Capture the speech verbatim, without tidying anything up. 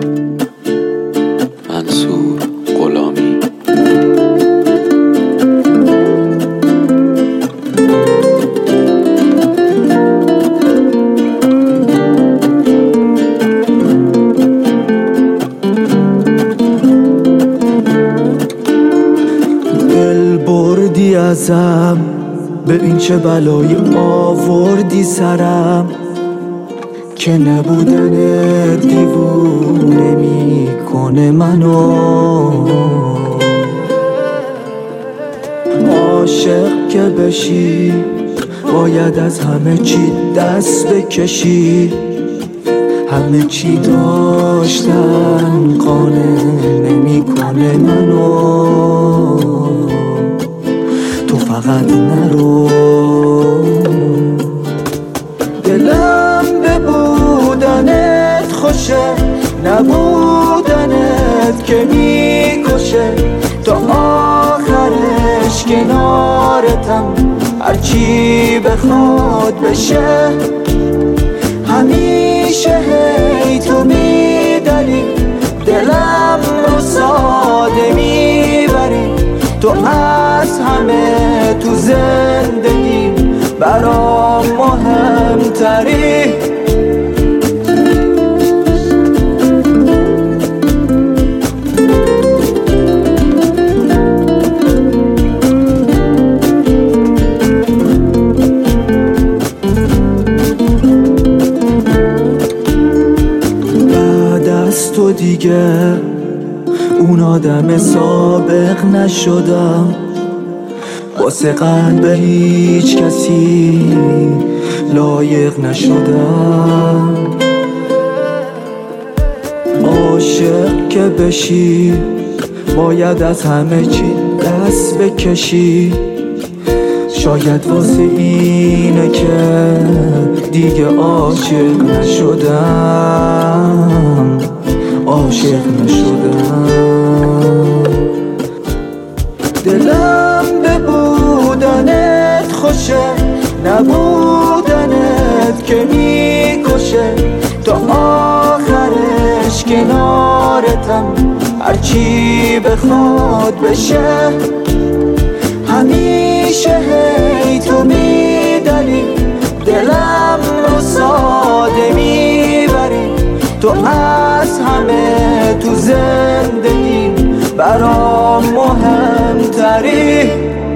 منصور غلامی. دل بردی ازم، ببین چه بلایی آوردی سرم، که نبودن دیوونه میکنه منو. عاشق که بشی باید از همه چی دست بکشی، همه چی داشتن قانع نمیکنه منو. تو فقط نرو، دلم به بودنت خوشه، نبودنت که میکشه. تا آخرش کنارتم، هرچی بخواد بشه. همیشه هی تو میداری، دلم رو ساده میبری. تو از همه تو زندگیم برام مهمتری. بعد از تو دیگه اون آدم سابق نشدم، واسه قلب هیچ کسی لایق نشدم. عاشق که بشی باید از همه چی دست بکشی. شاید واسه اینه که دیگه عاشق نشدم، عاشق نشدم. دلم به بودنت خوشه، نبودنت که میکشه. تا آخرش کنارتم، هرچی بخواد بشه. همیشه هی تو میداری، دلم رو ساده میبری. تو از همه تو زندگیم برام مهمتری.